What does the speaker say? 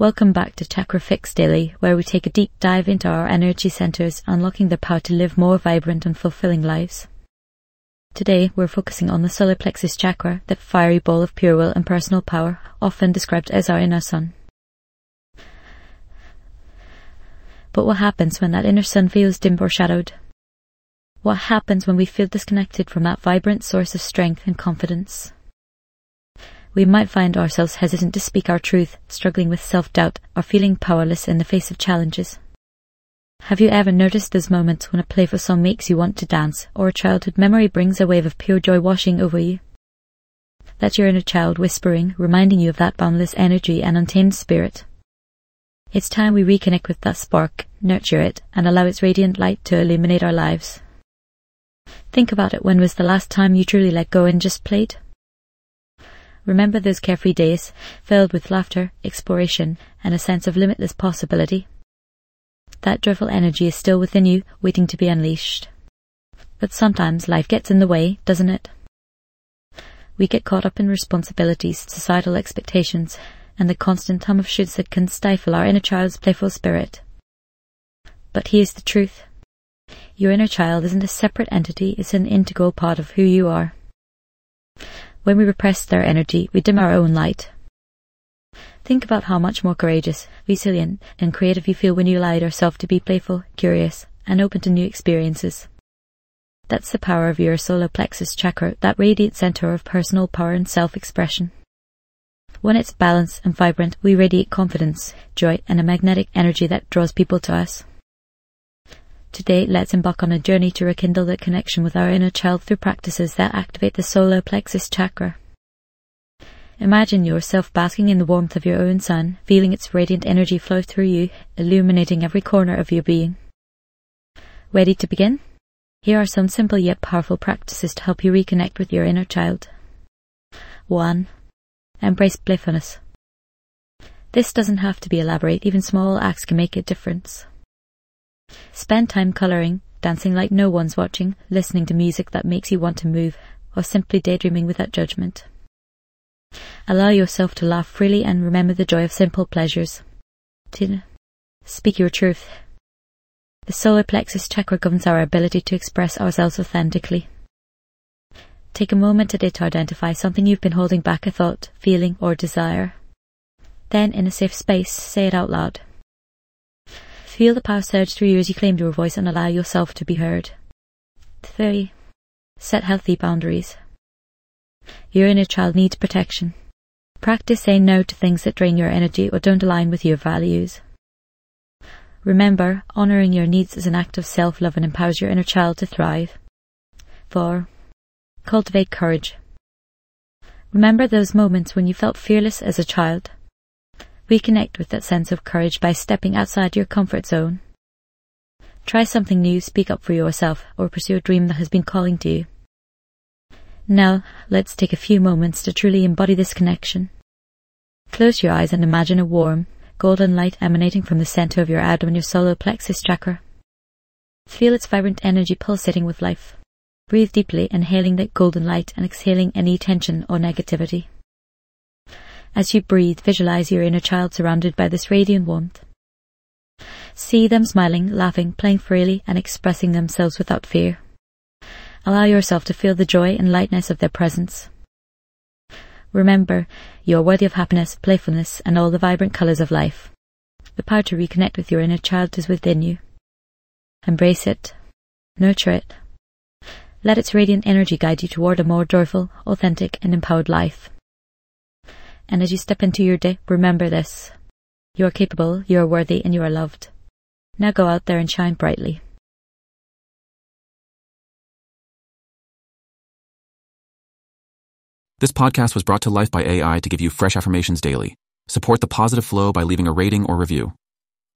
Welcome back to Chakra Fix Daily, where we take a deep dive into our energy centers, unlocking their power to live more vibrant and fulfilling lives. Today, we're focusing on the solar plexus chakra, that fiery ball of pure will and personal power, often described as our inner sun. But what happens when that inner sun feels dim or shadowed? What happens when we feel disconnected from that vibrant source of strength and confidence? We might find ourselves hesitant to speak our truth, struggling with self-doubt, or feeling powerless in the face of challenges. Have you ever noticed those moments when a playful song makes you want to dance, or a childhood memory brings a wave of pure joy washing over you? That's your inner child whispering, reminding you of that boundless energy and untamed spirit. It's time we reconnect with that spark, nurture it, and allow its radiant light to illuminate our lives. Think about it. When was the last time you truly let go and just played? Remember those carefree days, filled with laughter, exploration, and a sense of limitless possibility? That joyful energy is still within you, waiting to be unleashed. But sometimes life gets in the way, doesn't it? We get caught up in responsibilities, societal expectations, and the constant hum of shoulds that can stifle our inner child's playful spirit. But here's the truth. Your inner child isn't a separate entity, it's an integral part of who you are. When we repress their energy, we dim our own light. Think about how much more courageous, resilient, and creative you feel when you allow yourself to be playful, curious, and open to new experiences. That's the power of your solar plexus chakra, that radiant center of personal power and self-expression. When it's balanced and vibrant, we radiate confidence, joy, and a magnetic energy that draws people to us. Today, let's embark on a journey to rekindle the connection with our inner child through practices that activate the solar plexus chakra. Imagine yourself basking in the warmth of your own sun, feeling its radiant energy flow through you, illuminating every corner of your being. Ready to begin? Here are some simple yet powerful practices to help you reconnect with your inner child. 1. Embrace playfulness. This doesn't have to be elaborate, even small acts can make a difference. Spend time coloring, dancing like no one's watching, listening to music that makes you want to move, or simply daydreaming without judgment. Allow yourself to laugh freely and remember the joy of simple pleasures. 2. Speak your truth. The solar plexus chakra governs our ability to express ourselves authentically. Take a moment today to identify something you've been holding back, a thought, feeling, or desire. Then, in a safe space, say it out loud. Feel the power surge through you as you claim your voice and allow yourself to be heard. 3. Set healthy boundaries. Your inner child needs protection. Practice saying no to things that drain your energy or don't align with your values. Remember, honoring your needs is an act of self-love and empowers your inner child to thrive. 4. Cultivate courage. Remember those moments when you felt fearless as a child. Reconnect with that sense of courage by stepping outside your comfort zone. Try something new, speak up for yourself, or pursue a dream that has been calling to you. Now, let's take a few moments to truly embody this connection. Close your eyes and imagine a warm, golden light emanating from the center of your abdomen, your solar plexus chakra. Feel its vibrant energy pulsating with life. Breathe deeply, inhaling that golden light and exhaling any tension or negativity. As you breathe, visualize your inner child surrounded by this radiant warmth. See them smiling, laughing, playing freely, and expressing themselves without fear. Allow yourself to feel the joy and lightness of their presence. Remember, you are worthy of happiness, playfulness, and all the vibrant colors of life. The power to reconnect with your inner child is within you. Embrace it. Nurture it. Let its radiant energy guide you toward a more joyful, authentic, and empowered life. And as you step into your day, remember this. You are capable, you are worthy, and you are loved. Now go out there and shine brightly. This podcast was brought to life by AI to give you fresh affirmations daily. Support the positive flow by leaving a rating or review.